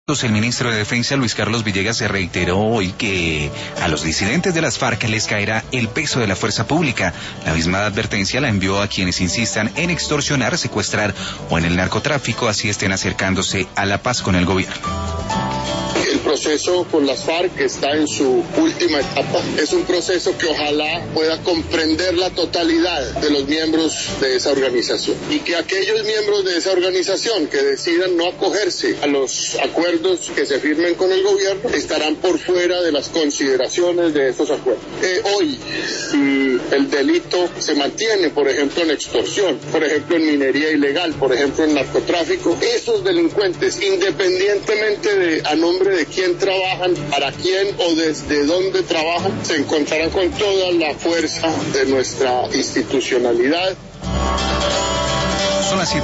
El ministro de Defensa, Luis Carlos Villegas, se reiteró hoy que a los disidentes de las FARC les caerá el peso de la fuerza pública. La misma advertencia la envió a quienes insistan en extorsionar, secuestrar o en el narcotráfico, así estén acercándose a la paz con el gobierno. El proceso con las FARC está en su última etapa. Es un proceso que ojalá pueda comprender la totalidad de los miembros de esa organización y que aquellos miembros de esa organización que decidan no acogerse a los acuerdos que se firmen con el gobierno estarán por fuera de las consideraciones de estos acuerdos. Hoy, si el delito se mantiene, por ejemplo, en extorsión, por ejemplo, en minería ilegal, por ejemplo, en narcotráfico, esos delincuentes, independientemente de a nombre de quién trabajan, para quién o desde dónde trabajan, se encontrarán con toda la fuerza de nuestra institucionalidad. Son las